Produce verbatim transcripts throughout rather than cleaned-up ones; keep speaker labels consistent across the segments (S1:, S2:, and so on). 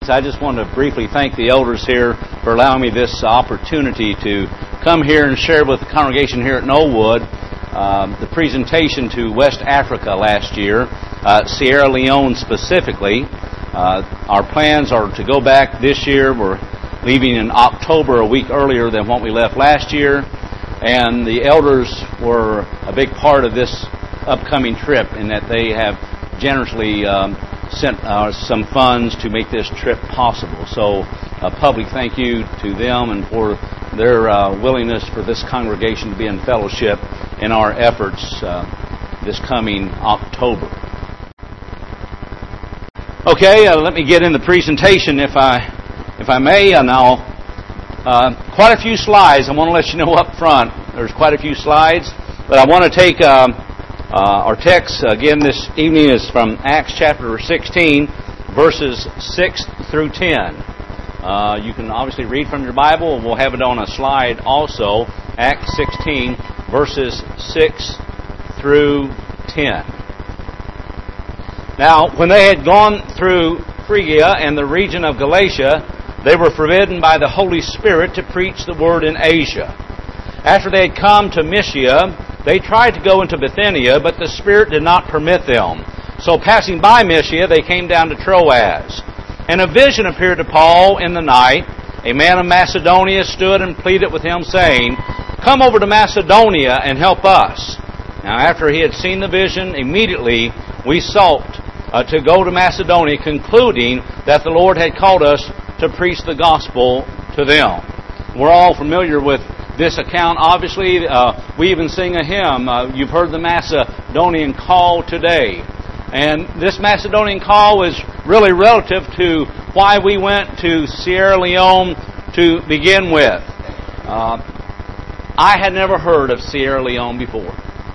S1: I just want to briefly thank the elders here for allowing me this opportunity to come here and share with the congregation here at Knollwood um, the presentation to West Africa last year, uh, Sierra Leone specifically. Uh, our plans are to go back this year. We're leaving in October, a week earlier than what we left last year, and the elders were a big part of this upcoming trip in that they have generously um, sent uh, some funds to make this trip possible. So a public thank you to them and for their uh, willingness for this congregation to be in fellowship in our efforts uh, this coming October. Okay, uh, let me get in the presentation if I if I may. And I'll, uh, quite a few slides. I want to let you know up front, there's quite a few slides, but I want to take um, Uh, our text, again, this evening is from Acts chapter sixteen, verses six through ten. Uh, you can obviously read from your Bible, and we'll have it on a slide also. Acts sixteen, verses six through ten. Now, when they had gone through Phrygia and the region of Galatia, they were forbidden by the Holy Spirit to preach the word in Asia. After they had come to Mysia, they tried to go into Bithynia, but the Spirit did not permit them. So passing by Mysia, they came down to Troas. And a vision appeared to Paul in the night. A man of Macedonia stood and pleaded with him, saying, "Come over to Macedonia and help us." Now after he had seen the vision, immediately we sought uh, to go to Macedonia, concluding that the Lord had called us to preach the gospel to them. We're all familiar with this account, obviously. Uh, we even sing a hymn. Uh, you've heard the Macedonian call today. And this Macedonian call is really relative to why we went to Sierra Leone to begin with. Uh, I had never heard of Sierra Leone before.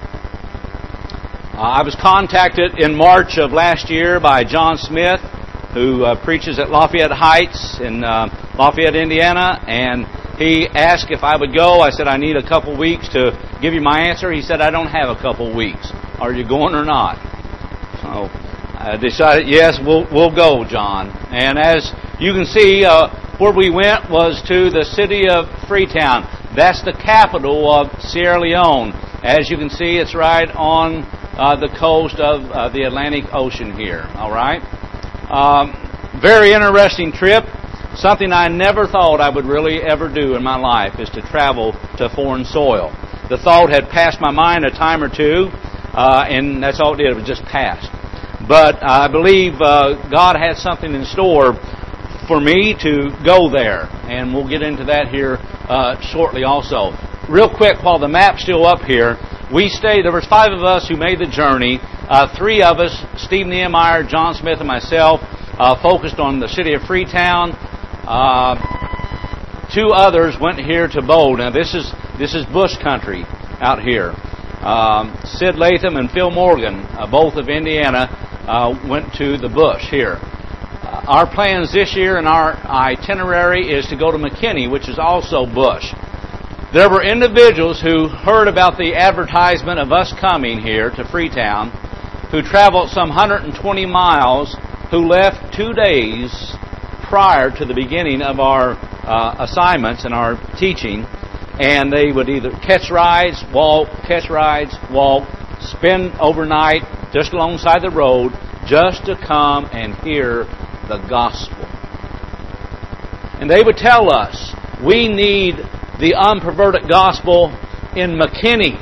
S1: Uh, I was contacted in March of last year by John Smith, who uh, preaches at Lafayette Heights in uh, Lafayette, Indiana, and he asked if I would go. I said, I need a couple weeks to give you my answer. He said, I don't have a couple weeks. Are you going or not? So I decided, yes, we'll we'll go, John. And as you can see, uh, where we went was to the city of Freetown. That's the capital of Sierra Leone. As you can see, it's right on uh, the coast of uh, the Atlantic Ocean here. All right? Um, very interesting trip. Something I never thought I would really ever do in my life is to travel to foreign soil. The thought had passed my mind a time or two, uh, and that's all it did. It was just passed. But I believe uh, God had something in store for me to go there, and we'll get into that here uh, shortly also. Real quick, while the map's still up here, we stayed. There was five of us who made the journey. Uh, three of us, Steve Nehemiah, John Smith, and myself, uh, focused on the city of Freetown. Uh, two others went here to Bold. Now this is this is bush country out here. Um, Sid Latham and Phil Morgan, uh, both of Indiana, uh, went to the bush here. Uh, our plans this year and our itinerary is to go to McKinney, which is also bush. There were individuals who heard about the advertisement of us coming here to Freetown, who traveled some one hundred twenty miles, who left two days prior to the beginning of our uh, assignments and our teaching, and they would either catch rides, walk, catch rides, walk, spend overnight just alongside the road just to come and hear the gospel. And they would tell us, we need the unperverted gospel in McKinney.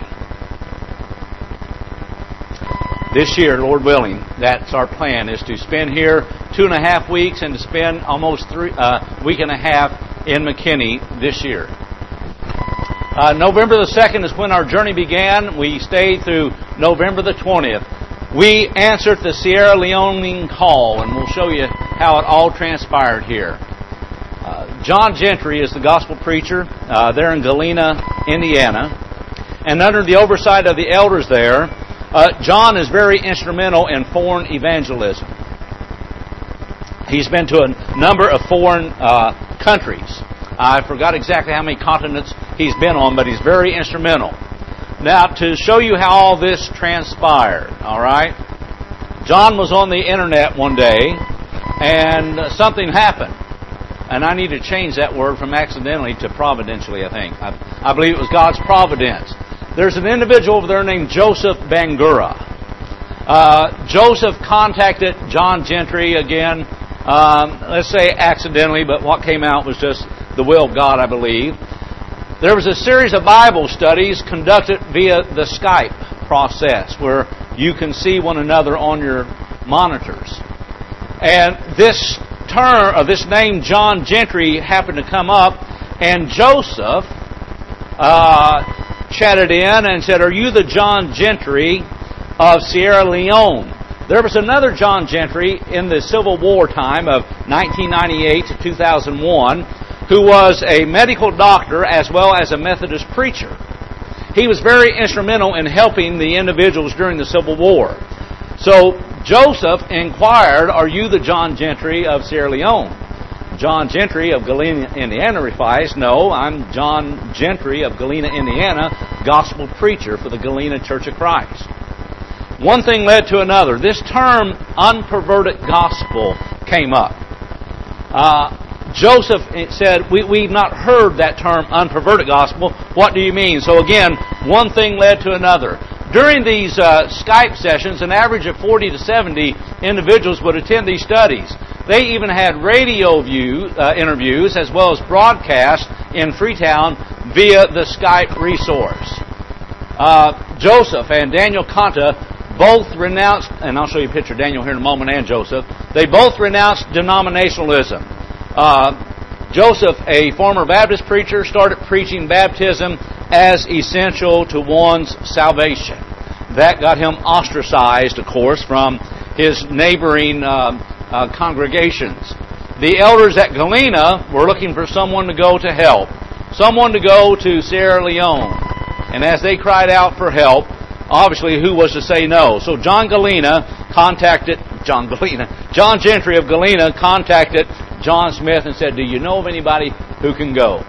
S1: This year, Lord willing, that's our plan, is to spend here two and a half weeks and to spend almost three uh, week and a half in McKinney this year. Uh, November the second is when our journey began. We stayed through November the twentieth. We answered the Sierra Leone call, and we'll show you how it all transpired here. Uh, John Gentry is the gospel preacher. Uh, they're in Galena, Indiana. And under the oversight of the elders there, Uh, John is very instrumental in foreign evangelism. He's been to a number of foreign uh, countries. I forgot exactly how many continents he's been on, but he's very instrumental. Now, to show you how all this transpired, all right? John was on the internet one day, and something happened. And I need to change that word from accidentally to providentially, I think. I, I believe it was God's providence. There's an individual over there named Joseph Bangura. Uh, Joseph contacted John Gentry again, um, let's say accidentally, but what came out was just the will of God, I believe. There was a series of Bible studies conducted via the Skype process where you can see one another on your monitors. And this term, or this name John Gentry happened to come up, and Joseph uh, chatted in and said, "Are you the John Gentry of Sierra Leone?" There was another John Gentry in the Civil War time of nineteen ninety-eight to two thousand one who was a medical doctor as well as a Methodist preacher. He was very instrumental in helping the individuals during the Civil War. So Joseph inquired, "Are you the John Gentry of Sierra Leone?" John Gentry of Galena, Indiana replies, "No, I'm John Gentry of Galena, Indiana, gospel preacher for the Galena Church of Christ." One thing led to another. This term, unperverted gospel, came up. Uh, Joseph said, we, we've not heard that term, unperverted gospel. What do you mean? So again, one thing led to another. During these uh, Skype sessions, an average of forty to seventy individuals would attend these studies. They even had radio view uh, interviews as well as broadcasts in Freetown via the Skype resource. Uh, Joseph and Daniel Conta both renounced, and I'll show you a picture of Daniel here in a moment, and Joseph. They both renounced denominationalism. Uh, Joseph, a former Baptist preacher, started preaching baptism as essential to one's salvation. That got him ostracized, of course, from his neighboring uh, uh, congregations. The elders at Galena were looking for someone to go to help, someone to go to Sierra Leone. And as they cried out for help, obviously who was to say no? So John Galena contacted, John Galena, John Gentry of Galena contacted John Smith and said, "Do you know of anybody who can go?"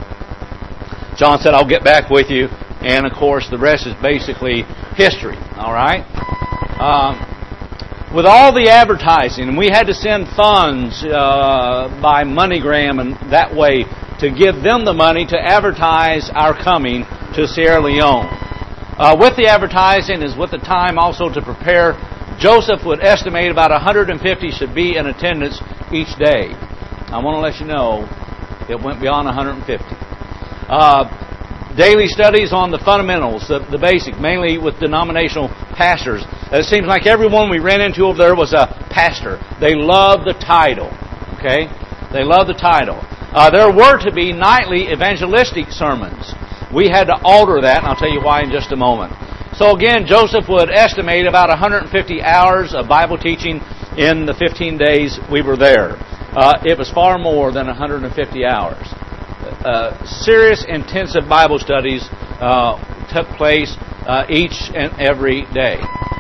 S1: John said, "I'll get back with you." And of course, the rest is basically history. All right? Um, with all the advertising, and we had to send funds uh, by MoneyGram and that way to give them the money to advertise our coming to Sierra Leone. Uh, with the advertising is with the time also to prepare. Joseph would estimate about one hundred fifty should be in attendance each day. I want to let you know it went beyond one hundred fifty. Uh, daily studies on the fundamentals, the, the basic, mainly with denominational pastors. It seems like everyone we ran into over there was a pastor. They loved the title. Okay? They loved the title. Uh, there were to be nightly evangelistic sermons. We had to alter that, and I'll tell you why in just a moment. So again, Joseph would estimate about one hundred fifty hours of Bible teaching in the fifteen days we were there. Uh, it was far more than one hundred fifty hours. Uh, serious, intensive Bible studies uh, took place uh, each and every day.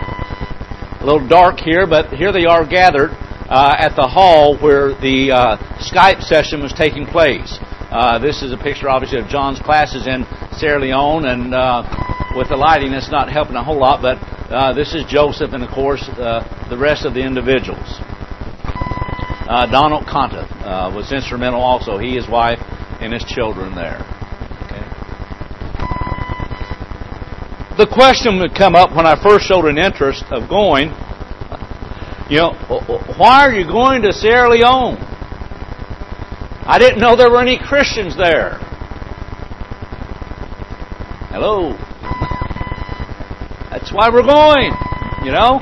S1: A little dark here, but here they are gathered uh, at the hall where the uh, Skype session was taking place. Uh, this is a picture, obviously, of John's classes in Sierra Leone, and uh, with the lighting, it's not helping a whole lot, but uh, this is Joseph and, of course, uh, the rest of the individuals. Uh, Donald Conta uh, was instrumental also. He, his wife, and his children there. Okay. The question would come up when I first showed an interest of going, you know, why are you going to Sierra Leone? I didn't know there were any Christians there. Hello. That's why we're going, you know.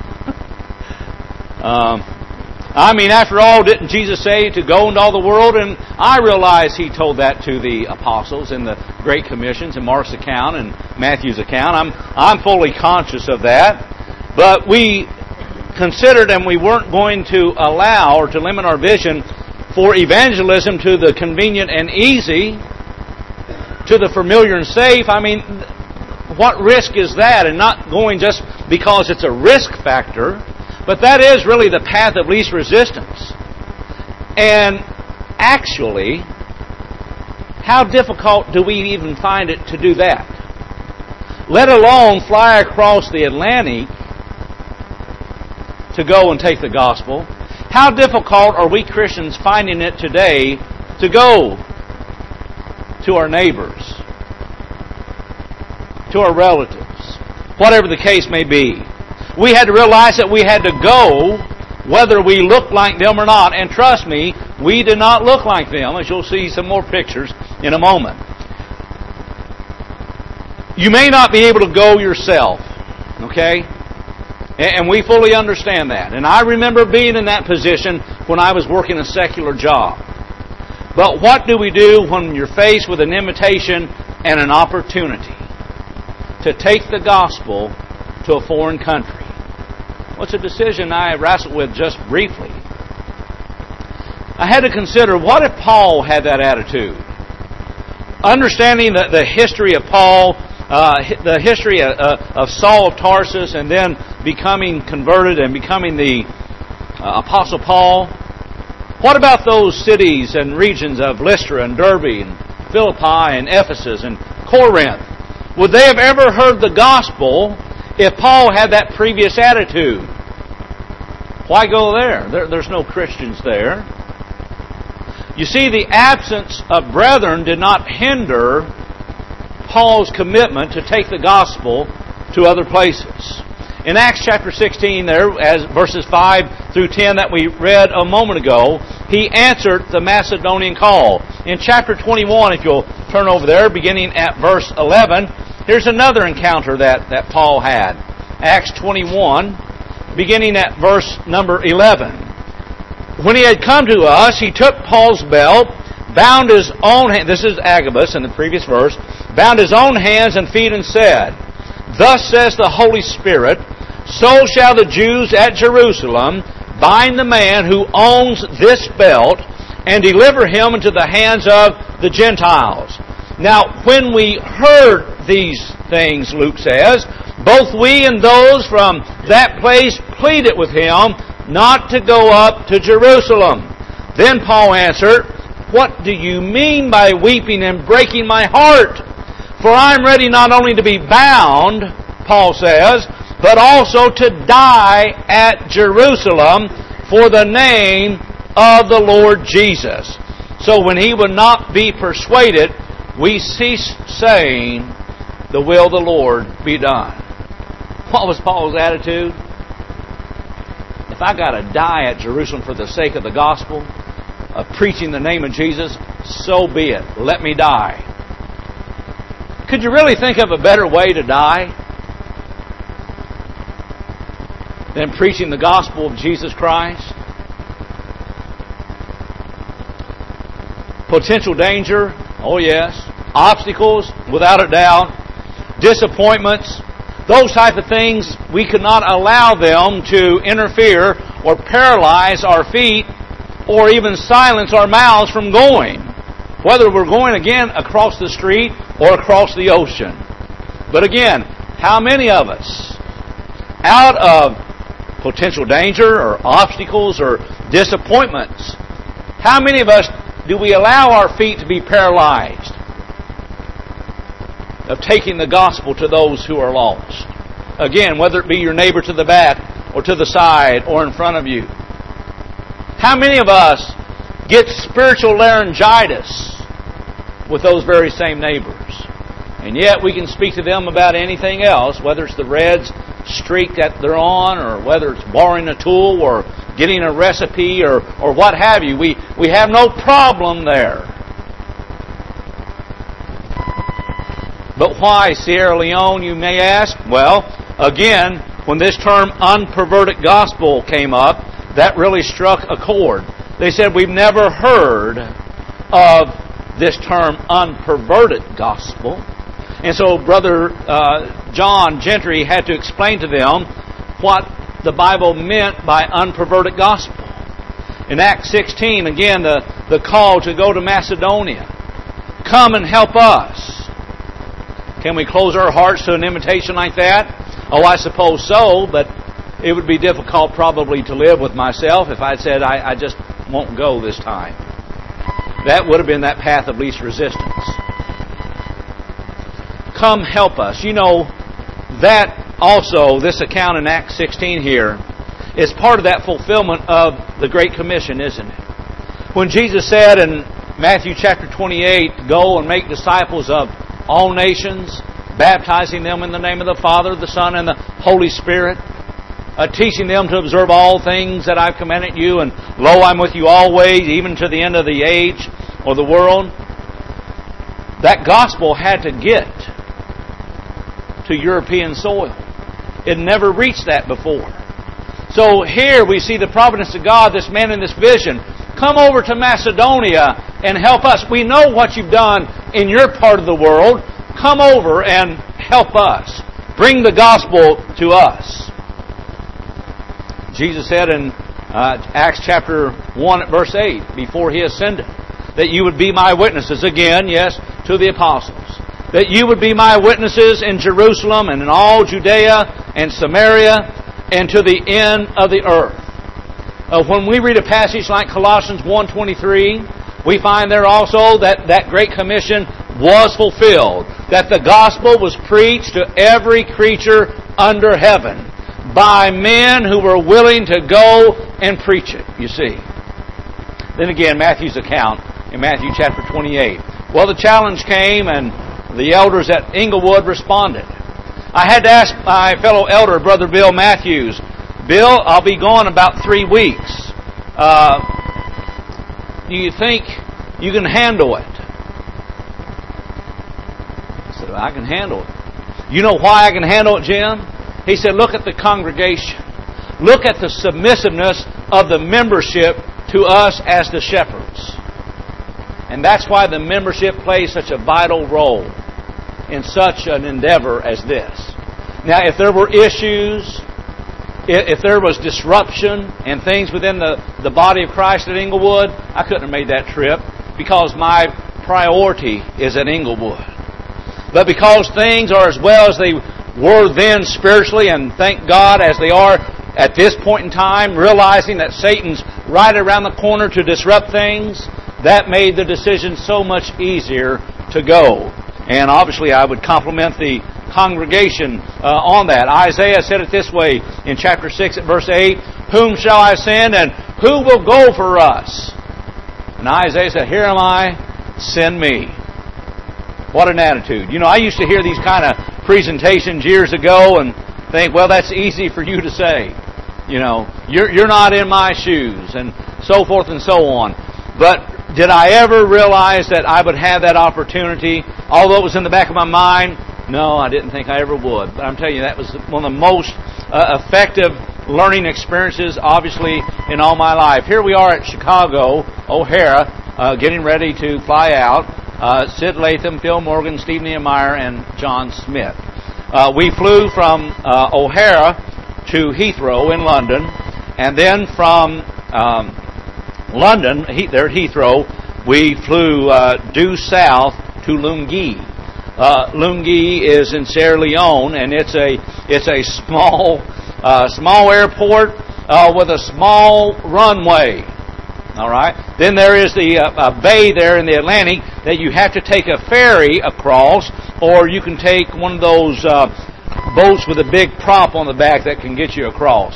S1: um, I mean, after all, didn't Jesus say to go into all the world? And I realize He told that to the apostles in the Great Commissions in Mark's account and Matthew's account. I'm I'm fully conscious of that. But we considered, and we weren't going to allow or to limit our vision for evangelism to the convenient and easy, to the familiar and safe. I mean, what risk is that? And not going just because it's a risk factor, but that is really the path of least resistance. And actually, how difficult do we even find it to do that? Let alone fly across the Atlantic to go and take the gospel. How difficult are we Christians finding it today to go to our neighbors, to our relatives, whatever the case may be? We had to realize that we had to go whether we looked like them or not. And trust me, we did not look like them, as you'll see some more pictures in a moment. You may not be able to go yourself, okay? And we fully understand that. And I remember being in that position when I was working a secular job. But what do we do when you're faced with an invitation and an opportunity to take the gospel to a foreign country? Well, it's a decision I wrestled with just briefly. I had to consider, what if Paul had that attitude? Understanding the, the history of Paul, uh, the history of, uh, of Saul of Tarsus, and then becoming converted and becoming the uh, Apostle Paul. What about those cities and regions of Lystra and Derbe and Philippi and Ephesus and Corinth? Would they have ever heard the gospel if Paul had that previous attitude? Why go there? there? There's no Christians there. You see, the absence of brethren did not hinder Paul's commitment to take the gospel to other places. In Acts chapter sixteen, there, as verses five through ten that we read a moment ago, he answered the Macedonian call. In chapter twenty-one, if you'll turn over there, beginning at verse eleven, here's another encounter that, that Paul had. Acts twenty-one, beginning at verse number eleven. When he had come to us, he took Paul's belt, bound his own hand, this is Agabus in the previous verse, bound his own hands and feet and said, "Thus says the Holy Spirit, so shall the Jews at Jerusalem bind the man who owns this belt and deliver him into the hands of the Gentiles." Now, when we heard these things, Luke says, both we and those from that place pleaded with him not to go up to Jerusalem. Then Paul answered, "What do you mean by weeping and breaking my heart? For I am ready not only to be bound," Paul says, "but also to die at Jerusalem for the name of the Lord Jesus." So when he would not be persuaded, we ceased saying, "The will of the Lord be done." What was Paul's attitude? If I got to die at Jerusalem for the sake of the gospel, of preaching the name of Jesus, so be it. Let me die. Could you really think of a better way to die than preaching the gospel of Jesus Christ? Potential danger, oh yes. Obstacles, without a doubt. Disappointments, those type of things, we could not allow them to interfere or paralyze our feet or even silence our mouths from going, whether we're going again across the street or across the ocean. But again, how many of us, out of potential danger or obstacles or disappointments, how many of us do we allow our feet to be paralyzed of taking the gospel to those who are lost? Again, whether it be your neighbor to the back or to the side or in front of you. How many of us get spiritual laryngitis with those very same neighbors? And yet we can speak to them about anything else, whether it's the red streak that they're on, or whether it's borrowing a tool or getting a recipe or, or what have you. We, we have no problem there. But why Sierra Leone, you may ask? Well, again, when this term unperverted gospel came up, that really struck a chord. They said, we've never heard of this term unperverted gospel. And so Brother uh, John Gentry had to explain to them what the Bible meant by unperverted gospel. In Acts sixteen, again, the, the call to go to Macedonia. Come and help us. Can we close our hearts to an invitation like that? Oh, I suppose so, but it would be difficult probably to live with myself if I'd said, I, I just won't go this time. That would have been that path of least resistance. Come help us. You know, that also, this account in Acts sixteen here, is part of that fulfillment of the Great Commission, isn't it? When Jesus said in Matthew chapter twenty-eight, go and make disciples of all nations, baptizing them in the name of the Father, the Son, and the Holy Spirit, uh, teaching them to observe all things that I've commanded you, and lo, I'm with you always, even to the end of the age or the world. That gospel had to get to European soil. It never reached that before. So here we see the providence of God, this man in this vision. Come over to Macedonia and help us. We know what you've done in your part of the world. Come over and help us. Bring the gospel to us. Jesus said in uh, Acts chapter one at verse eight, before He ascended, that you would be my witnesses. Again, yes, to the apostles. That you would be my witnesses in Jerusalem and in all Judea and Samaria and to the end of the earth. Uh, when we read a passage like Colossians one twenty-three, we find there also that that Great Commission was fulfilled. That the gospel was preached to every creature under heaven by men who were willing to go and preach it, you see. Then again, Matthew's account in Matthew chapter twenty-eight. Well, the challenge came and the elders at Inglewood responded. I had to ask my fellow elder, Brother Bill Matthews, Bill, I'll be gone about three weeks. Uh, do you think you can handle it? I said, I can handle it. You know why I can handle it, Jim? He said, look at the congregation. Look at the submissiveness of the membership to us as the shepherds. And that's why the membership plays such a vital role in such an endeavor as this. Now, if there were issues, if there was disruption and things within the, the body of Christ at Inglewood, I couldn't have made that trip because my priority is at Inglewood. But because things are as well as they were then spiritually, and thank God as they are at this point in time, realizing that Satan's right around the corner to disrupt things, that made the decision so much easier to go. And obviously I would compliment the congregation uh, on that. Isaiah said it this way in chapter six at verse eight, whom shall I send and who will go for us? And Isaiah said, here am I, send me. What an attitude. You know, I used to hear these kind of presentations years ago and think, well, that's easy for you to say. You know, you're, you're not in my shoes and so forth and so on. But did I ever realize that I would have that opportunity? Although it was in the back of my mind, no, I didn't think I ever would. But I'm telling you, that was one of the most uh, effective learning experiences, obviously, in all my life. Here we are at Chicago, O'Hara, uh, getting ready to fly out. Uh, Sid Latham, Phil Morgan, Steve Nehemiah, and John Smith. Uh, we flew from uh, O'Hara to Heathrow in London, and then from um, London, he, there at Heathrow, we flew uh, due south to Lungi. Uh, Lungi is in Sierra Leone, and it's a it's a small uh, small airport uh, with a small runway. All right. Then there is the uh, bay there in the Atlantic that you have to take a ferry across, or you can take one of those uh, boats with a big prop on the back that can get you across.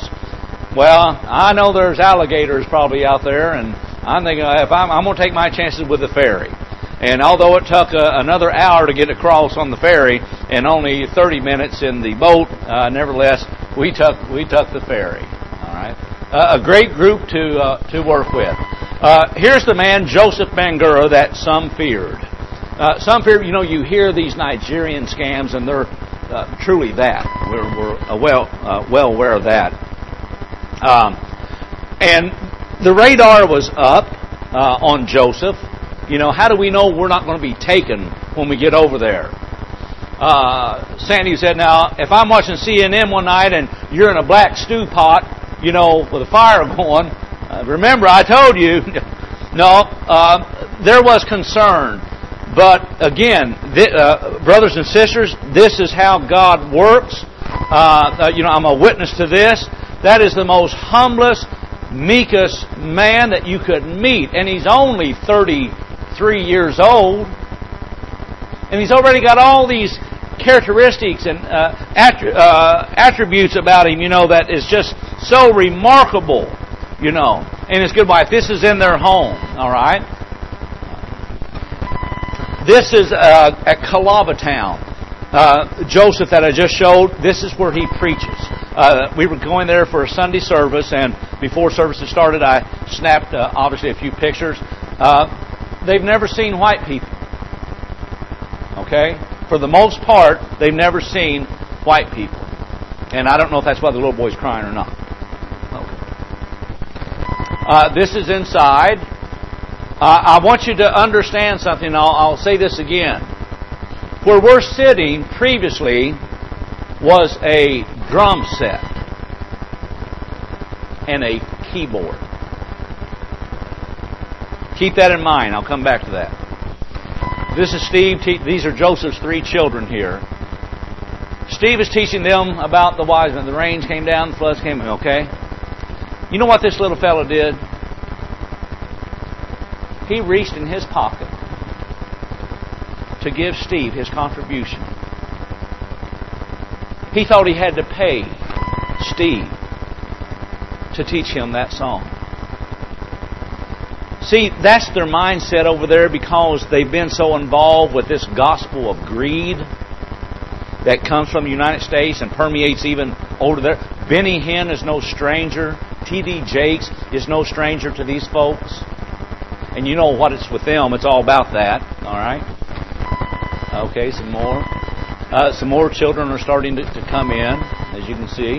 S1: Well, I know there's alligators probably out there, and I'm thinking if I'm, I'm going to take my chances with the ferry. And although it took uh, another hour to get across on the ferry and only thirty minutes in the boat, uh, nevertheless we took we took the ferry. All right, uh, a great group to uh, to work with. Uh, here's the man Joseph Bangura that some feared. Uh, some fear, you know, you hear these Nigerian scams, and they're uh, truly that. We're, we're uh, well uh, well aware of that. Um, and the radar was up uh, on Joseph. You know, how do we know we're not going to be taken when we get over there? Uh, Sandy said, now, if I'm watching C N N one night and you're in a black stew pot, you know, with a fire going, uh, remember I told you. No, uh, there was concern. But again, th- uh, brothers and sisters, this is how God works. Uh, uh, you know, I'm a witness to this. That is the most humblest, meekest man that you could meet. And he's only thirty-three years old. And he's already got all these characteristics and uh, attri- uh, attributes about him, you know, that is just So remarkable, you know. And it's good wife. This is in their home, all right? This is uh, at Kalabatown. Uh, Joseph that I just showed, this is where he preaches. Uh, we were going there for a Sunday service, and before services started, I snapped, uh, obviously, a few pictures. Uh, they've never seen white people. Okay? For the most part, they've never seen white people. And I don't know if that's why the little boy's crying or not. Okay. Uh, this is inside. Uh, I want you to understand something. I'll, I'll say this again. Where we're sitting previously was a drum set and a keyboard. Keep that in mind. I'll come back to that. This is Steve. These are Joseph's three children here. Steve is teaching them about the wise men. The rains came down, the floods came, okay? You know what this little fellow did? He reached in his pocket to give Steve his contribution. He thought he had to pay Steve to teach him that song. See, that's their mindset over there because they've been so involved with this gospel of greed that comes from the United States and permeates even over there. Benny Hinn is no stranger. T D Jakes is no stranger to these folks. And you know what it's with them. It's all about that. All right? Okay, some more. Uh, some more children are starting to, to come in, as you can see.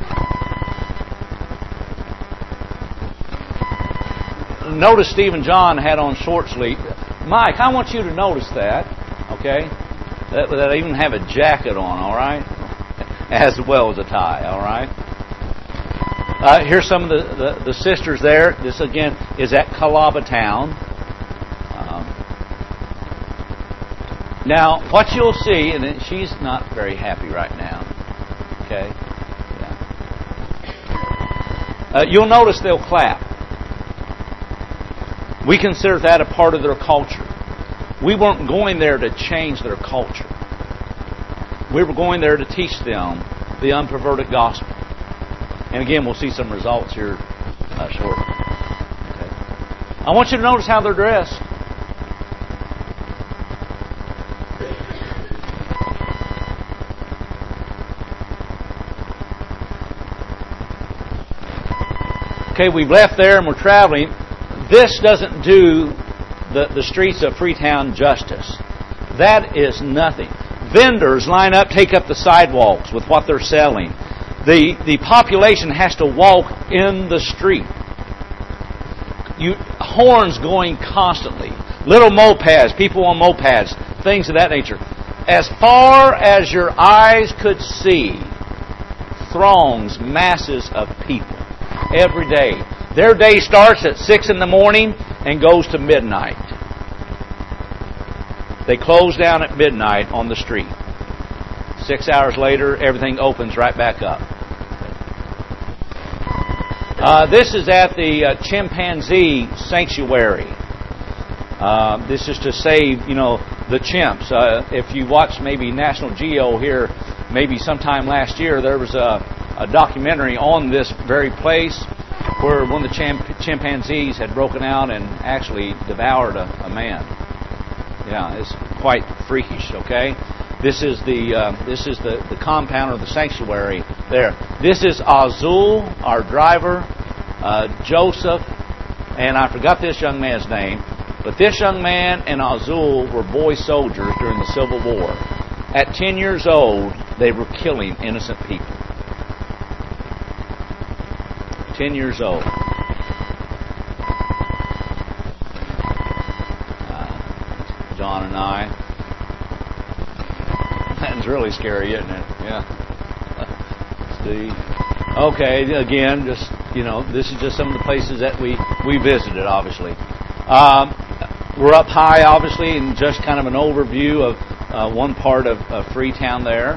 S1: Notice Steve and John had on short sleeve. Mike, I want you to notice that. Okay? That, that I even have a jacket on, all right? As well as a tie, all right? Uh, here's some of the, the, the sisters there. This, again, is at Kalabatown. Um, now, what you'll see, and she's not very happy right now. Okay? Yeah. Uh, you'll notice they'll clap. We consider that a part of their culture. We weren't going there to change their culture. We were going there to teach them the unperverted gospel. And again, we'll see some results here uh, shortly. Okay. I want you to notice how they're dressed. Okay, we've left there and we're traveling. This doesn't do the, the streets of Freetown justice. That is nothing. Vendors line up, take up the sidewalks with what they're selling. The the population has to walk in the street. You, horns going constantly. Little mopeds, people on mopeds, things of that nature. As far as your eyes could see, throngs, masses of people every day. Their day starts at six in the morning and goes to midnight. They close down at midnight on the street. Six hours later, everything opens right back up. Uh, this is at the uh, chimpanzee sanctuary. Uh, this is to save, you know, the chimps. Uh, if you watch maybe National Geo here, maybe sometime last year, there was a, a documentary on this very place where one of the chimp- chimpanzees had broken out and actually devoured a, a man. Yeah, it's quite freakish. Okay, this is the uh, this is the, the compound or the sanctuary there. This is Azul, our driver, uh, Joseph, and I forgot this young man's name. But this young man and Azul were boy soldiers during the Civil War. At ten years old, they were killing innocent people. Ten years old. John and I. That's really scary, isn't it? Yeah. Steve. Okay, again, just, you know, this is just some of the places that we, we visited, obviously. Um, we're up high, obviously, and just kind of an overview of uh, one part of, of Freetown there.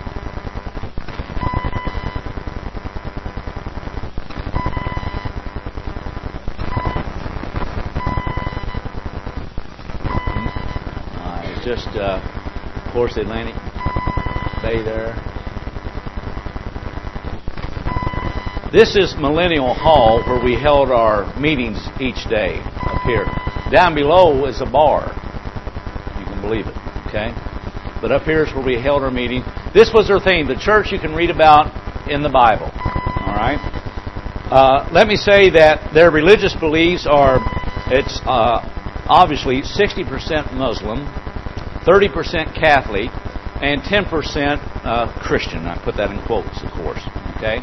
S1: Just, uh, of course, the Atlantic Bay there. This is Millennial Hall, where we held our meetings each day up here. Down below is a bar. You can believe it, okay? But up here is where we held our meeting. This was their theme, the church you can read about in the Bible. All right? Uh, let me say that their religious beliefs are, it's uh, obviously sixty percent Muslim, thirty percent Catholic, and ten percent uh, Christian. I put that in quotes, of course. Okay?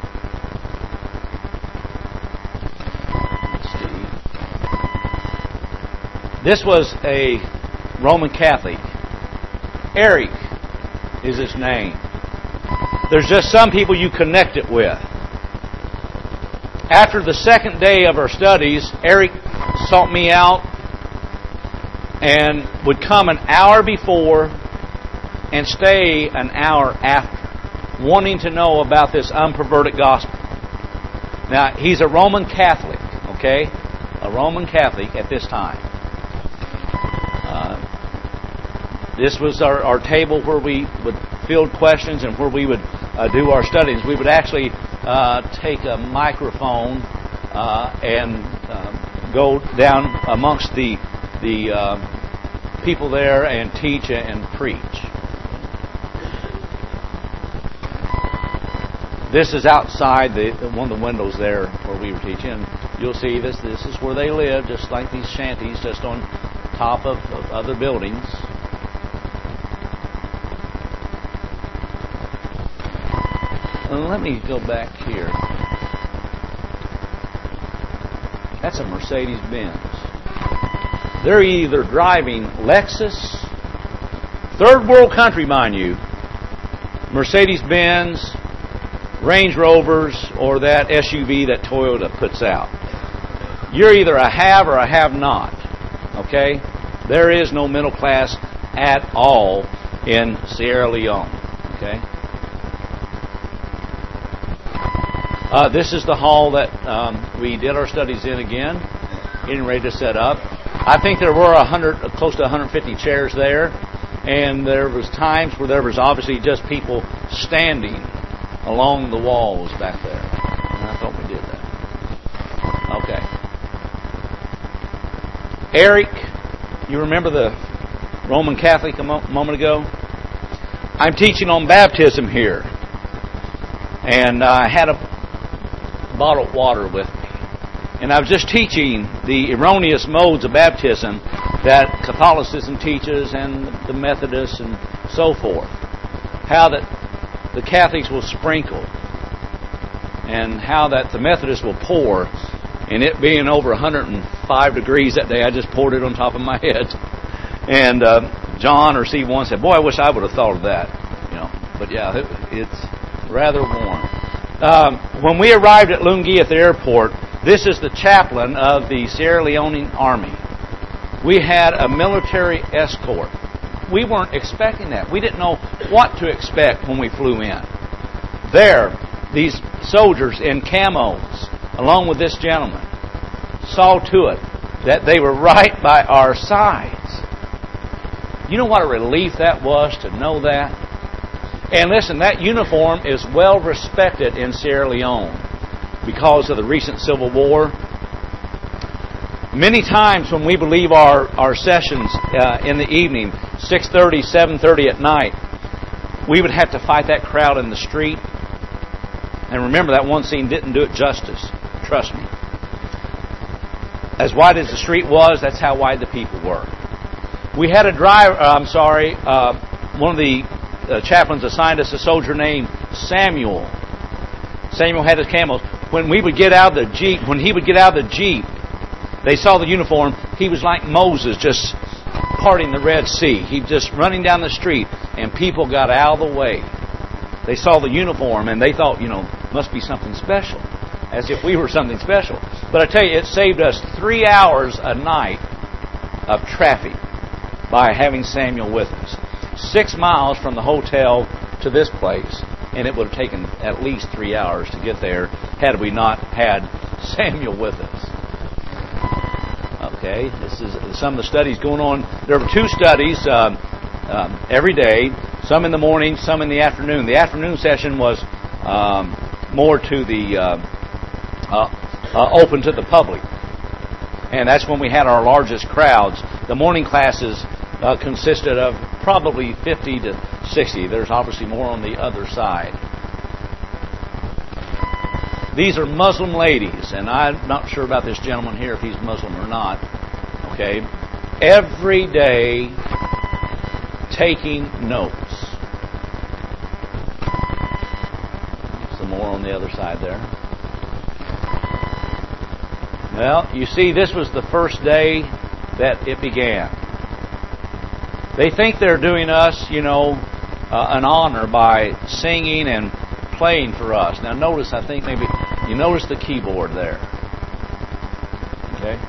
S1: This was a Roman Catholic. Eric is his name. There's just some people you connect it with. After the second day of our studies, Eric sought me out and would come an hour before and stay an hour after, wanting to know about this unperverted gospel. Now, he's a Roman Catholic, okay? A Roman Catholic at this time. Uh, this was our, our table where we would field questions and where we would uh, do our studies. We would actually uh, take a microphone uh, and uh, go down amongst the the uh, people there and teach and preach. This is outside the one of the windows there where we were teaching. You'll see this. This is where they live, just like these shanties, just on top of, of other buildings. And let me go back here. That's a Mercedes-Benz. They're either driving Lexus, third world country, mind you, Mercedes-Benz, Range Rovers, or that S U V that Toyota puts out. You're either a have or a have not. Okay? There is no middle class at all in Sierra Leone. Okay? Uh, this is the hall that um, we did our studies in again, getting ready to set up. I think there were a hundred, close to one hundred fifty chairs there, and there was times where there was obviously just people standing along the walls back there. And I thought we did that. Okay. Eric, you remember the Roman Catholic a mo- moment ago? I'm teaching on baptism here. And I had a bottle of water with me. And I was just teaching the erroneous modes of baptism that Catholicism teaches and the Methodists and so forth. How that the Catholics will sprinkle and how that the Methodists will pour. And it being over one hundred five degrees that day, I just poured it on top of my head. And uh, John or C one said, "Boy, I wish I would have thought of that." You know, but yeah, it, it's rather warm. Um, when we arrived at Lungi at the airport, this is the chaplain of the Sierra Leone Army. We had a military escort. We weren't expecting that. We didn't know what to expect when we flew in. There, these soldiers in camos, along with this gentleman, saw to it that they were right by our sides. You know what a relief that was to know that? And listen, that uniform is well respected in Sierra Leone because of the recent civil war. Many times when we would leave our, our sessions uh, in the evening, six thirty, seven thirty at night, we would have to fight that crowd in the street. And remember, that one scene didn't do it justice. Trust me. As wide as the street was, that's how wide the people were. We had a driver, uh, I'm sorry, uh, one of the uh, chaplains assigned us a soldier named Samuel. Samuel had his camels. When we would get out of the Jeep, when he would get out of the Jeep, they saw the uniform. He was like Moses, just parting the Red Sea. He was just running down the street, and people got out of the way. They saw the uniform, and they thought, you know, must be something special, as if we were something special. But I tell you, it saved us three hours a night of traffic by having Samuel with us. Six miles from the hotel to this place, and it would have taken at least three hours to get there had we not had Samuel with us. Okay, this is some of the studies going on. There were two studies um, um, every day, some in the morning, some in the afternoon. The afternoon session was um, more to the uh, uh, uh, open to the public. And that's when we had our largest crowds. The morning classes uh, consisted of probably fifty to sixty. There's obviously more on the other side. These are Muslim ladies, and I'm not sure about this gentleman here if he's Muslim or not. Okay, every day taking notes. Some more on the other side there. Well, you see, this was the first day that it began. They think they're doing us, you know, uh, an honor by singing and playing for us. Now notice, I think maybe, you notice the keyboard there. Okay?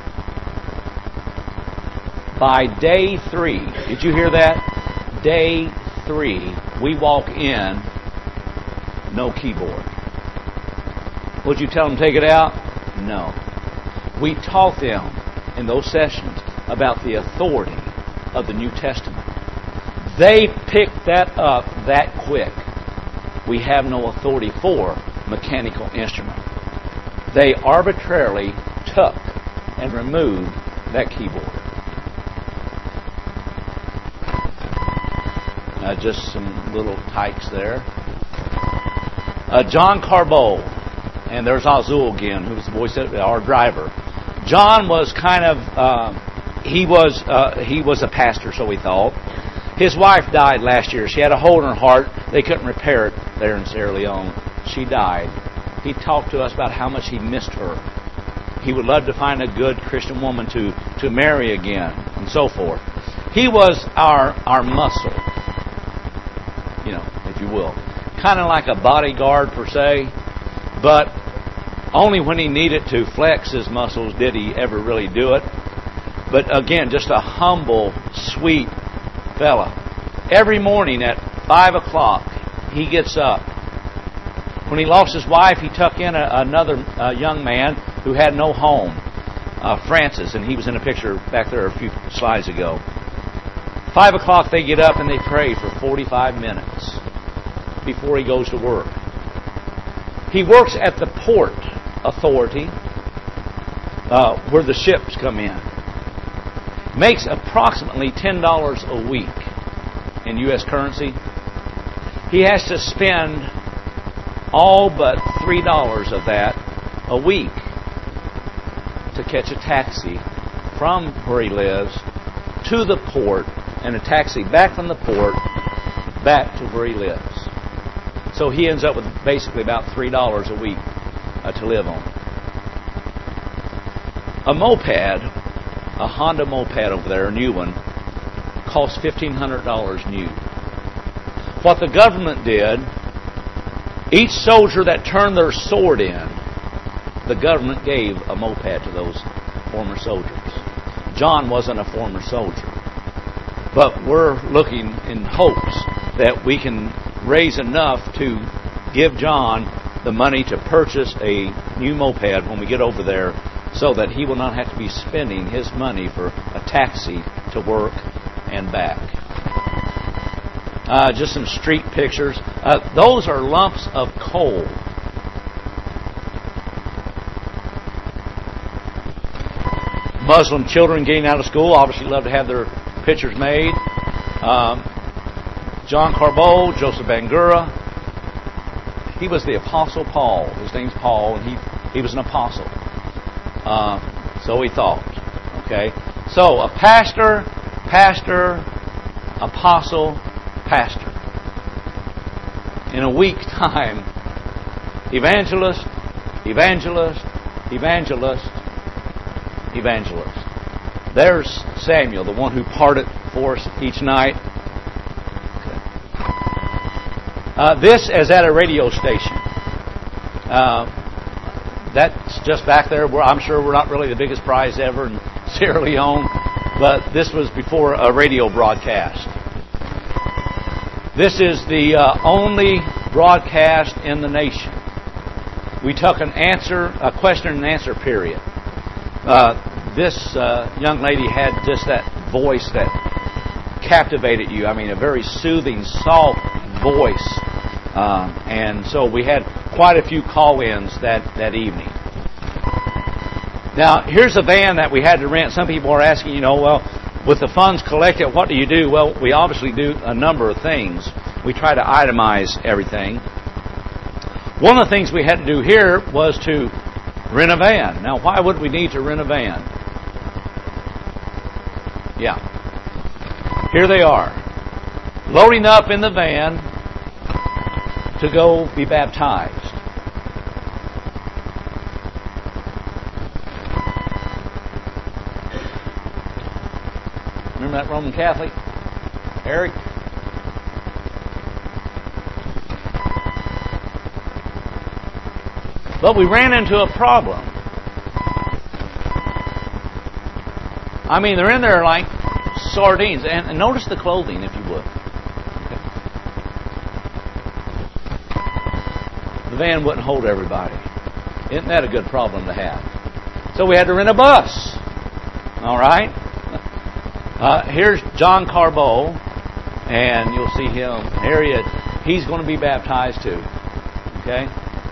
S1: By day three, did you hear that? Day three, we walk in, no keyboard. Would you tell them to take it out? No. We taught them in those sessions about the authority of the New Testament. They picked that up that quick. We have no authority for mechanical instrument. They arbitrarily took and removed that keyboard. Uh, just some little tykes there. Uh, John Carbo, and there's Azul again, who was the voice of our driver. John was kind of, uh, he was uh, he was a pastor, so we thought. His wife died last year. She had a hole in her heart. They couldn't repair it there in Sierra Leone. She died. He talked to us about how much he missed her. He would love to find a good Christian woman to, to marry again, and so forth. He was our our muscle, you know, if you will. Kind of like a bodyguard per se, but only when he needed to flex his muscles did he ever really do it. But again, just a humble, sweet fella. Every morning at five o'clock, he gets up. When he lost his wife, he took in a, another uh, young man who had no home, uh, Francis, and he was in a picture back there a few slides ago. Five o'clock, they get up and they pray for forty-five minutes before he goes to work. He works at the port authority uh, where the ships come in. Makes approximately ten dollars a week in U S currency. He has to spend all but three dollars of that a week to catch a taxi from where he lives to the port and a taxi back from the port back to where he lives. So he ends up with basically about three dollars a week uh, to live on. A moped, a Honda moped over there, a new one, costs fifteen hundred dollars new. What the government did, each soldier that turned their sword in, the government gave a moped to those former soldiers. John wasn't a former soldier. But we're looking in hopes that we can raise enough to give John the money to purchase a new moped when we get over there so that he will not have to be spending his money for a taxi to work and back. Uh, just some street pictures. Uh, those are lumps of coal. Muslim children getting out of school obviously love to have their pictures made. Um, John Carbo, Joseph Bangura. He was the Apostle Paul. His name's Paul, and he, he was an apostle. Uh, so we thought. Okay? So, a pastor, pastor, apostle, pastor. In a week's time, evangelist, evangelist, evangelist, evangelist. There's Samuel, the one who parted for us each night. Uh, this is at a radio station. Uh, that's just back there. Where I'm sure we're not really the biggest prize ever in Sierra Leone, but this was before a radio broadcast. This is the uh, only broadcast in the nation. We took an answer, a question and answer period. Uh, this uh, young lady had just that voice that captivated you. I mean, a very soothing, soft voice. Um, and so we had quite a few call-ins that, that evening. Now, here's a van that we had to rent. Some people are asking, you know, well, with the funds collected, what do you do? Well, we obviously do a number of things. We try to itemize everything. One of the things we had to do here was to rent a van. Now, why would we need to rent a van? Yeah. Here they are, loading up in the van to go be baptized. Remember that Roman Catholic? Eric? But we ran into a problem. I mean, they're in there like sardines. And, and notice the clothing, if you would. Okay. The van wouldn't hold everybody. Isn't that a good problem to have? So we had to rent a bus. All right? Uh, here's John Carbo, and you'll see him. Harriet, he's going to be baptized too. Okay?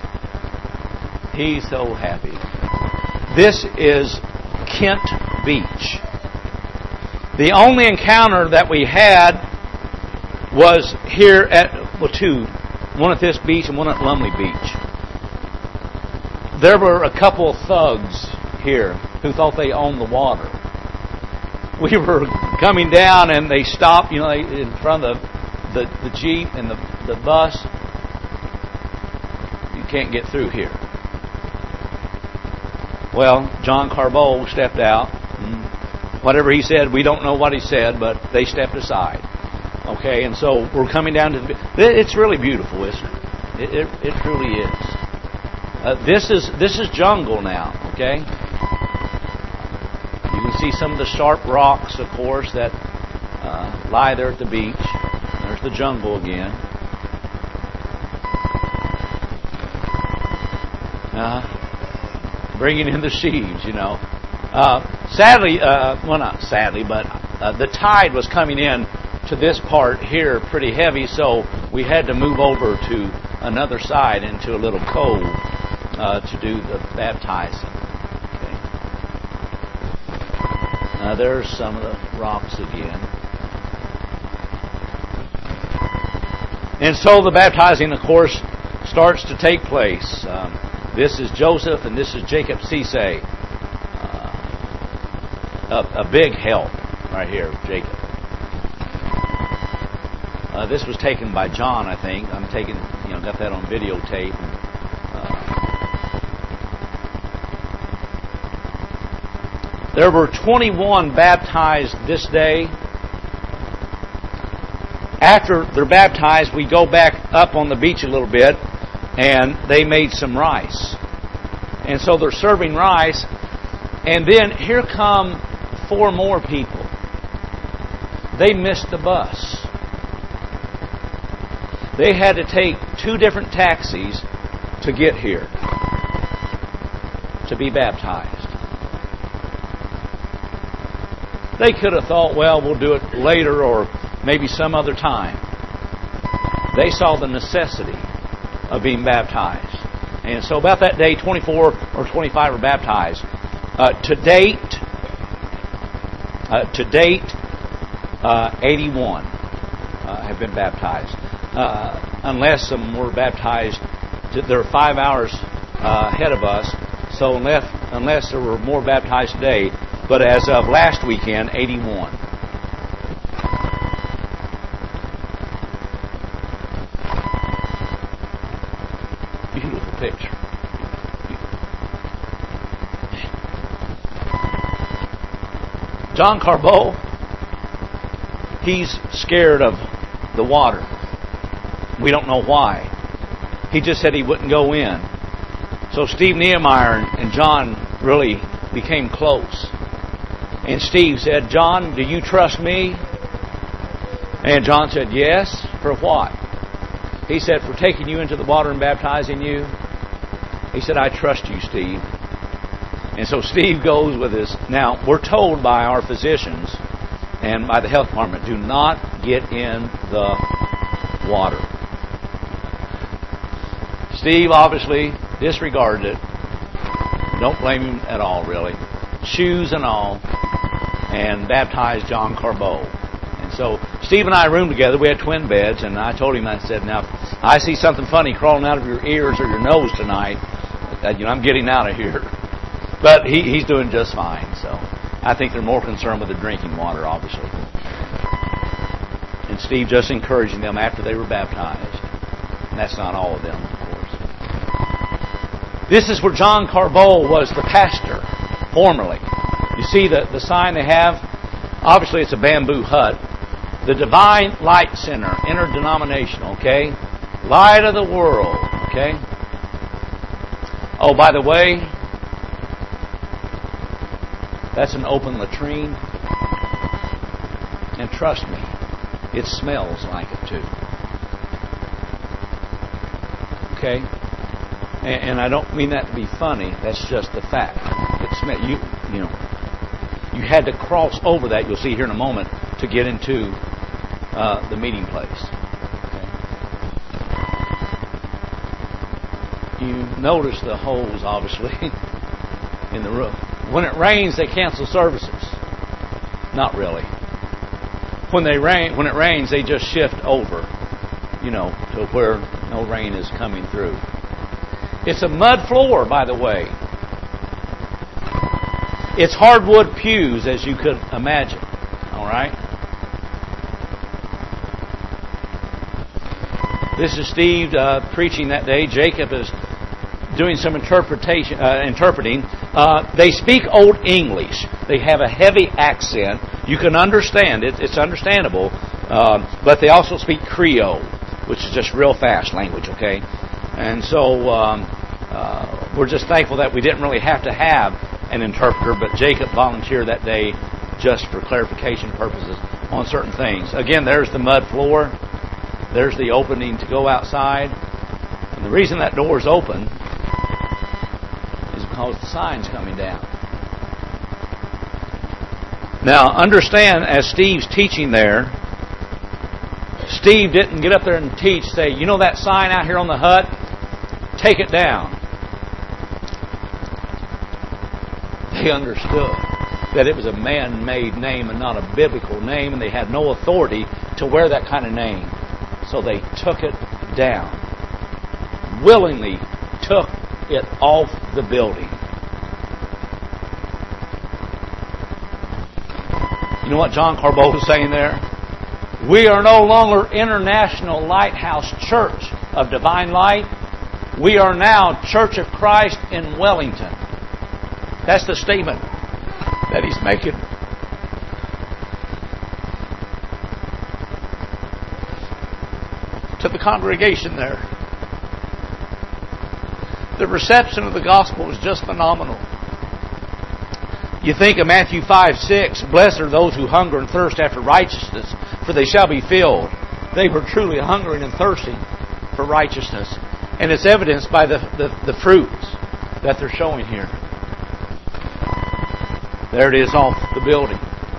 S1: He's so happy. This is Kent Beach. The only encounter that we had was here at, well, two. One at this beach and one at Lumley Beach. There were a couple of thugs here who thought they owned the water. We were coming down and they stopped, you know, in front of the, the, the Jeep and the, the bus. You can't get through here. Well, John Carbo stepped out. And whatever he said, we don't know what he said, but they stepped aside. Okay, and so we're coming down to the... It's really beautiful, isn't it? It, it, it truly is. Uh, this is this is jungle now, okay? You can see some of the sharp rocks, of course, that uh, lie there at the beach. There's the jungle again. Uh, bringing in the sheaves, you know. Uh, sadly, uh, well, not sadly, but uh, the tide was coming in to this part here pretty heavy, so we had to move over to another side into a little cove uh, to do the baptizing. Okay. Now there's some of the rocks again. And so the baptizing, of course, starts to take place. Um, this is Joseph and this is Jacob Cisse. Uh, a, a big help right here, Jacob. Uh, this was taken by John, I think. I'm taking, you know, got that on videotape. Uh, there were twenty-one baptized this day. After they're baptized, we go back up on the beach a little bit, and they made some rice. And so they're serving rice, and then here come four more people. They missed the bus. They had to take two different taxis to get here to be baptized. They could have thought, well, we'll do it later or maybe some other time. They saw the necessity of being baptized. And so about that day, twenty-four or twenty-five were baptized. Uh, to date, uh, to date, uh, eighty-one uh, have been baptized. Uh, unless some were baptized, to, they're five hours uh, ahead of us. So unless, unless there were more baptized today, but as of last weekend, eighty-one. Beautiful picture. John Carbo, he's scared of the water. We don't know why. He just said he wouldn't go in. So Steve Nehemiah and John really became close. And Steve said, John, do you trust me? And John said, yes. For what? He said, for taking you into the water and baptizing you. He said, I trust you, Steve. And so Steve goes with us. Now, we're told by our physicians and by the health department, do not get in the water. Steve obviously disregarded it. Don't blame him at all, really. Shoes and all. And baptized John Carbo. And so Steve and I roomed together. We had twin beds. And I told him, I said, now, if I see something funny crawling out of your ears or your nose tonight, you know, I'm getting out of here. But he, he's doing just fine. So I think they're more concerned with the drinking water, obviously. And Steve just encouraging them after they were baptized. And that's not all of them, of course. This is where John Carbo was the pastor, formerly. You see the, the sign they have? Obviously it's a bamboo hut. The Divine Light Center, interdenominational, okay? Light of the world, okay? Oh, by the way, that's an open latrine. And trust me, it smells like it too. Okay? And, and I don't mean that to be funny. That's just the fact. It smell, you, you know, you had to cross over that, you'll see here in a moment, to get into uh, the meeting place. Okay? You notice the holes, obviously, in the roof. When it rains, they cancel services. Not really. When they rain, when it rains, they just shift over, you know, to where no rain is coming through. It's a mud floor, by the way. It's hardwood pews, as you could imagine. All right. This is Steve uh, preaching that day. Jacob is doing some interpretation, uh, interpreting. Uh, they speak Old English. They have a heavy accent. You can understand it. It's understandable. Uh, but they also speak Creole, which is just real fast language, okay? And so um, uh, we're just thankful that we didn't really have to have an interpreter, but Jacob volunteered that day just for clarification purposes on certain things. Again, there's the mud floor. There's the opening to go outside. And the reason that door's open is because the sign's coming down. Now, understand, as Steve's teaching there, Steve didn't get up there and teach, say, you know that sign out here on the hut? Take it down. They understood that it was a man-made name and not a biblical name, and they had no authority to wear that kind of name. So they took it down. Willingly took it off the building. You know what John Carbo was saying there? We are no longer International Lighthouse Church of Divine Light. We are now Church of Christ in Wellington. That's the statement that he's making. To the congregation there. The reception of the gospel was just phenomenal. You think of Matthew five six, blessed are those who hunger and thirst after righteousness, for they shall be filled. They were truly hungering and thirsting for righteousness. And it's evidenced by the, the, the fruits that they're showing here. There it is off the building.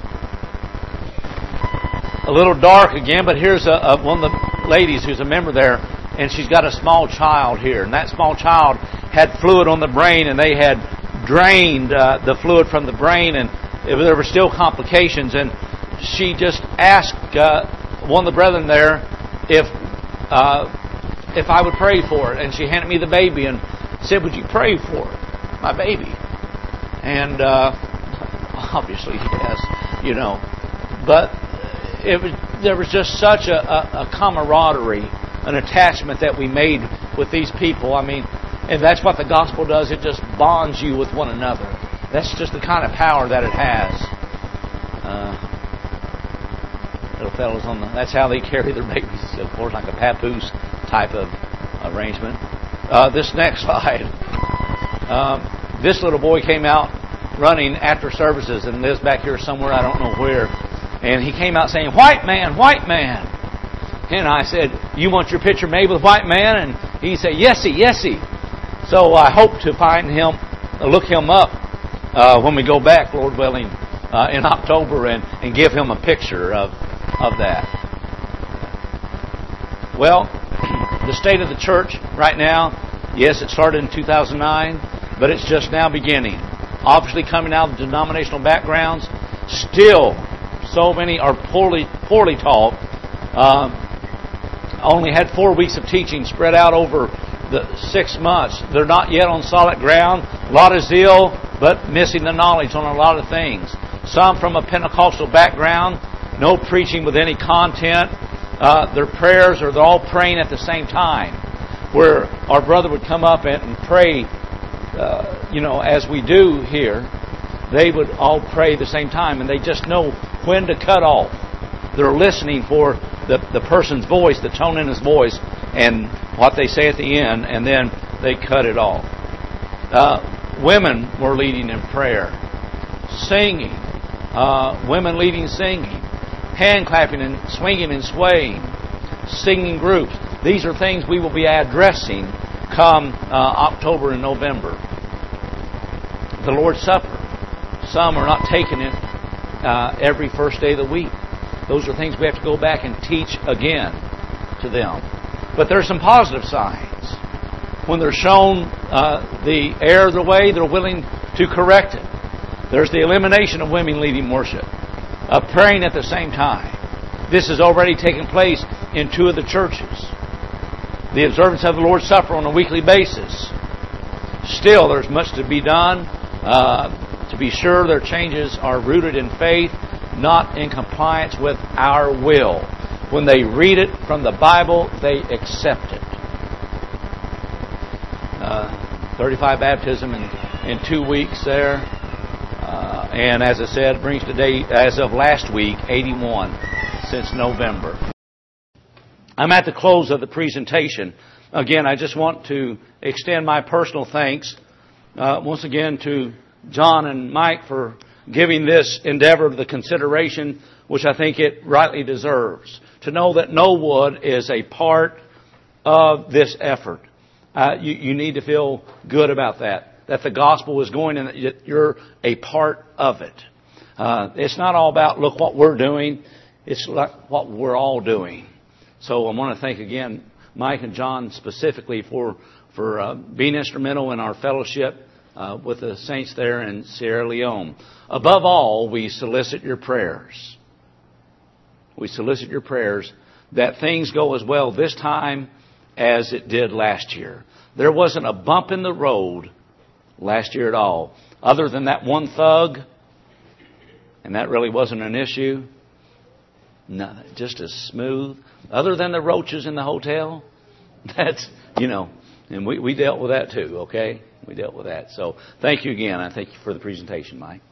S1: A little dark again, but here's a, a, one of the ladies who's a member there, and she's got a small child here. And that small child had fluid on the brain, and they had drained uh, the fluid from the brain, and it, there were still complications. And she just asked uh, one of the brethren there if uh, if I would pray for it. And she handed me the baby and said, would you pray for it, my baby? And uh, obviously, yes, you know. But it was there was just such a, a, a camaraderie, an attachment that we made with these people. I mean, and that's what the gospel does. It just bonds you with one another. That's just the kind of power that it has. Uh, little fellows on the, that's how they carry their babies, of course, like a papoose type of arrangement. Uh, this next slide. Um, this little boy came out running after services and lives back here somewhere, I don't know where. And he came out saying, white man, white man. And I said, you want your picture made with white man? And he said, yesy, yesy. So I hope to find him, look him up uh, when we go back, Lord willing, uh, in October and, and give him a picture of, of that. Well, the state of the church right now, Yes, it started in two thousand nine, but it's just now beginning. Obviously coming out of denominational backgrounds, still so many are poorly poorly taught. Uh, only had four weeks of teaching spread out over the six months. They're not yet on solid ground. A lot of zeal, but missing the knowledge on a lot of things. Some from a Pentecostal background, no preaching with any content. Uh, their prayers, or they're all praying at the same time. Where our brother would come up and pray, uh, you know, as we do here, they would all pray at the same time, and they just know when to cut off. They're listening for the, the person's voice, the tone in his voice, and what they say at the end, and then they cut it off. Uh, women were leading in prayer. Singing. Uh, women leading singing. Hand clapping and swinging and swaying. Singing groups. These are things we will be addressing come uh, October and November. The Lord's Supper. Some are not taking it uh, every first day of the week. Those are things we have to go back and teach again to them. But there are some positive signs. When they're shown uh, the error of the way, they're willing to correct it. There's the elimination of women leading worship. Uh, praying at the same time. This has already taken place in two of the churches. The observance of the Lord's Supper on a weekly basis. Still, there's much to be done. Uh, to be sure, their changes are rooted in faith, not in compliance with our will. When they read it from the Bible, they accept it. Uh, thirty-five baptism in, in two weeks there. Uh, and as I said, brings today, as of last week, eighty-one since November. I'm at the close of the presentation. Again, I just want to extend my personal thanks uh, once again to John and Mike for giving this endeavor the consideration which I think it rightly deserves. To know that Knollwood is a part of this effort. Uh, you, you need to feel good about that. That the gospel is going and that you're a part of it. Uh, it's not all about, look what we're doing. It's like what we're all doing. So I want to thank again Mike and John specifically for for uh, being instrumental in our fellowship uh, with the saints there in Sierra Leone. Above all, we solicit your prayers. We solicit your prayers that things go as well this time as it did last year. There wasn't a bump in the road last year at all, other than that one thug, and that really wasn't an issue. No, just as smooth. Other than the roaches in the hotel, that's, you know, and we, we dealt with that too, okay? We dealt with that. So thank you again. I thank you for the presentation, Mike.